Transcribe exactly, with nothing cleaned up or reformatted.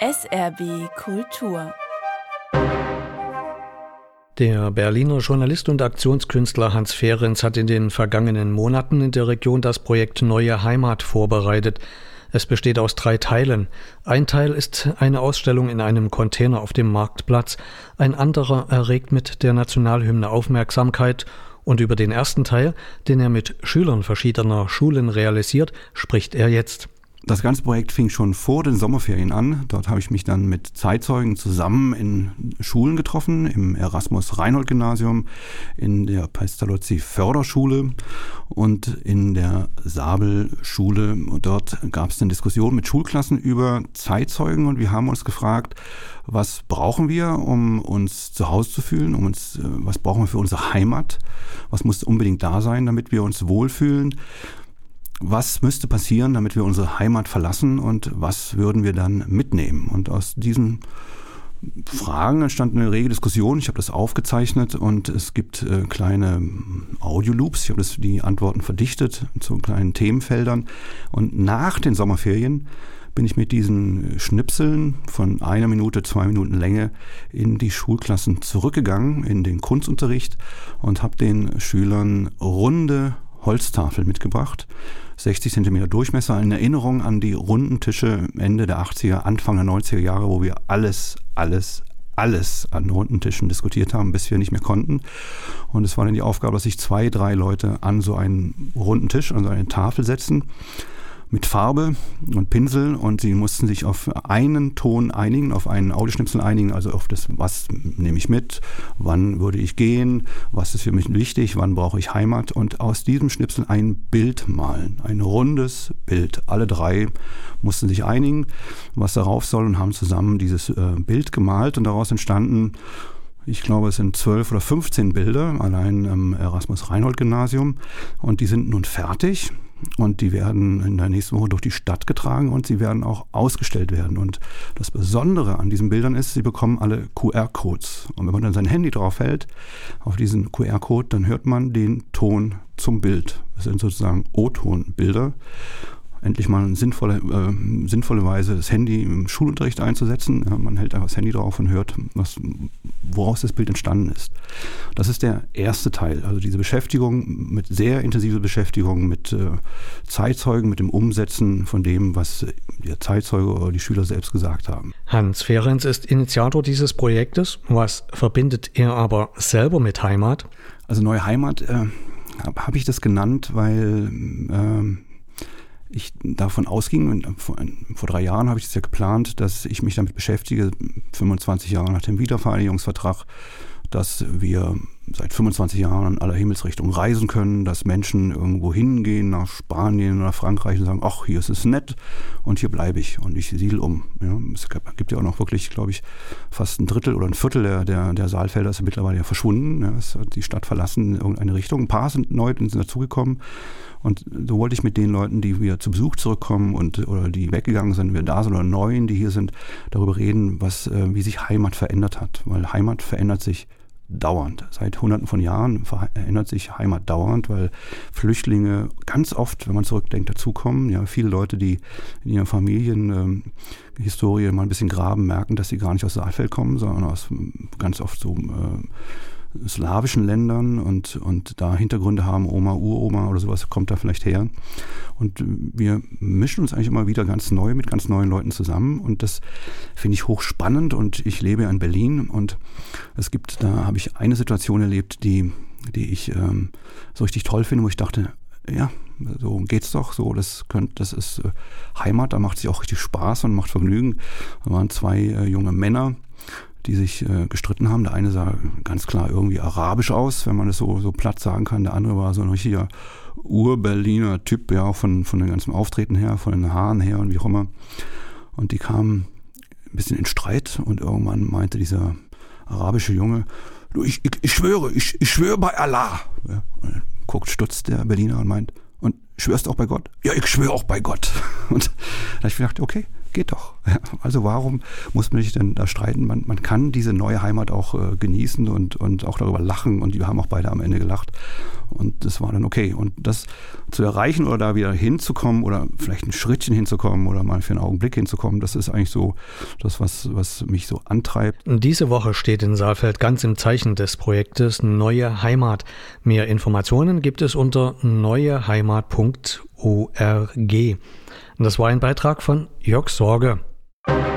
S R B Kultur. Der Berliner Journalist und Aktionskünstler Hans Ferenc hat in den vergangenen Monaten in der Region das Projekt Neue Heimat vorbereitet. Es besteht aus drei Teilen. Ein Teil ist eine Ausstellung in einem Container auf dem Marktplatz. Ein anderer erregt mit der Nationalhymne Aufmerksamkeit. Und über den ersten Teil, den er mit Schülern verschiedener Schulen realisiert, spricht er jetzt. Das ganze Projekt fing schon vor den Sommerferien an. Dort habe ich mich dann mit Zeitzeugen zusammen in Schulen getroffen, im Erasmus-Reinhold-Gymnasium, in der Pestalozzi-Förderschule und in der Sabel-Schule. Und dort gab es eine Diskussion mit Schulklassen über Zeitzeugen und wir haben uns gefragt, was brauchen wir, um uns zu Hause zu fühlen, um uns, was brauchen wir für unsere Heimat, was muss unbedingt da sein, damit wir uns wohlfühlen. Was müsste passieren, damit wir unsere Heimat verlassen und was würden wir dann mitnehmen? Und aus diesen Fragen entstand eine rege Diskussion. Ich habe das aufgezeichnet und es gibt äh, kleine Audioloops. Ich habe das, die Antworten verdichtet zu kleinen Themenfeldern. Und nach den Sommerferien bin ich mit diesen Schnipseln von einer Minute, zwei Minuten Länge in die Schulklassen zurückgegangen, in den Kunstunterricht und habe den Schülern runde Holztafel mitgebracht, sechzig Zentimeter Durchmesser, in Erinnerung an die runden Tische Ende der achtziger, Anfang der neunziger Jahre, wo wir alles, alles, alles an runden Tischen diskutiert haben, bis wir nicht mehr konnten. Und es war dann die Aufgabe, dass sich zwei, drei Leute an so einen runden Tisch, an so eine Tafel setzen, mit Farbe und Pinsel, und sie mussten sich auf einen Ton einigen, auf einen Audioschnipsel einigen, also auf das, was nehme ich mit, wann würde ich gehen, was ist für mich wichtig, wann brauche ich Heimat, und aus diesem Schnipsel ein Bild malen, ein rundes Bild. Alle drei mussten sich einigen, was darauf soll, und haben zusammen dieses äh, Bild gemalt, und daraus entstanden, ich glaube, es sind zwölf oder fünfzehn Bilder, allein am Erasmus-Reinhold-Gymnasium, und die sind nun fertig. Und die werden in der nächsten Woche durch die Stadt getragen und sie werden auch ausgestellt werden. Und das Besondere an diesen Bildern ist, sie bekommen alle Q R-Codes. Und wenn man dann sein Handy drauf hält, auf diesen Q R-Code, dann hört man den Ton zum Bild. Das sind sozusagen O-Ton-Bilder. Endlich mal eine sinnvolle, äh, sinnvolle Weise, das Handy im Schulunterricht einzusetzen. Ja, man hält einfach das Handy drauf und hört, was, woraus das Bild entstanden ist. Das ist der erste Teil, also diese Beschäftigung, mit sehr intensiver Beschäftigung mit äh, Zeitzeugen, mit dem Umsetzen von dem, was der Zeitzeuge oder die Schüler selbst gesagt haben. Hans Ferenc ist Initiator dieses Projektes. Was verbindet er aber selber mit Heimat? Also Neue Heimat äh, habe hab ich das genannt, weil äh, ich davon ausging, vor, vor drei Jahren habe ich es ja geplant, dass ich mich damit beschäftige, fünfundzwanzig Jahre nach dem Wiedervereinigungsvertrag, dass wir seit fünfundzwanzig Jahren in aller Himmelsrichtungen reisen können, dass Menschen irgendwo hingehen, nach Spanien oder Frankreich und sagen, ach, hier ist es nett und hier bleibe ich und ich siedle um. Ja, es gibt ja auch noch wirklich, glaube ich, fast ein Drittel oder ein Viertel der, der, der Saalfelder ist mittlerweile ja verschwunden. Ja, es hat die Stadt verlassen in irgendeine Richtung. Ein paar sind neu sind dazugekommen. Und so wollte ich mit den Leuten, die wieder zu Besuch zurückkommen und oder die weggegangen sind, wieder da sind oder Neuen, die hier sind, darüber reden, was, äh, wie sich Heimat verändert hat. Weil Heimat verändert sich dauernd. Seit Hunderten von Jahren verändert sich Heimat dauernd, weil Flüchtlinge ganz oft, wenn man zurückdenkt, dazukommen. Ja, viele Leute, die in ihrer Familienhistorie ähm, mal ein bisschen graben, merken, dass sie gar nicht aus Saalfeld kommen, sondern aus ganz oft so äh, slawischen Ländern und, und da Hintergründe haben, Oma, Uroma oder sowas kommt da vielleicht her. Und wir mischen uns eigentlich immer wieder ganz neu mit ganz neuen Leuten zusammen und das finde ich hochspannend und ich lebe ja in Berlin und es gibt, da habe ich eine Situation erlebt, die, die ich ähm, so richtig toll finde, wo ich dachte, ja, so geht's doch, so, das könnte, das ist äh, Heimat, da macht sich auch richtig Spaß und macht Vergnügen. Da waren zwei äh, junge Männer, die sich äh, gestritten haben. Der eine sah ganz klar irgendwie arabisch aus, wenn man das so, so platt sagen kann. Der andere war so ein richtiger Ur-Berliner Typ, ja, auch von, von dem ganzen Auftreten her, von den Haaren her und wie auch immer. Und die kamen ein bisschen in Streit und irgendwann meinte dieser arabische Junge, du, ich, ich, ich schwöre, ich, ich schwöre bei Allah. Ja, und dann guckt, stutzt der Berliner und meint, und schwörst auch bei Gott? Ja, ich schwöre auch bei Gott. Und da habe ich gedacht, okay, geht doch. Also warum muss man sich denn da streiten? Man, man kann diese neue Heimat auch äh, genießen und, und auch darüber lachen und wir haben auch beide am Ende gelacht und das war dann okay. Und das zu erreichen oder da wieder hinzukommen oder vielleicht ein Schrittchen hinzukommen oder mal für einen Augenblick hinzukommen, das ist eigentlich so das, was, was mich so antreibt. Diese Woche steht in Saalfeld ganz im Zeichen des Projektes Neue Heimat. Mehr Informationen gibt es unter neue heimat punkt org. Das war ein Beitrag von Jörg Sorge.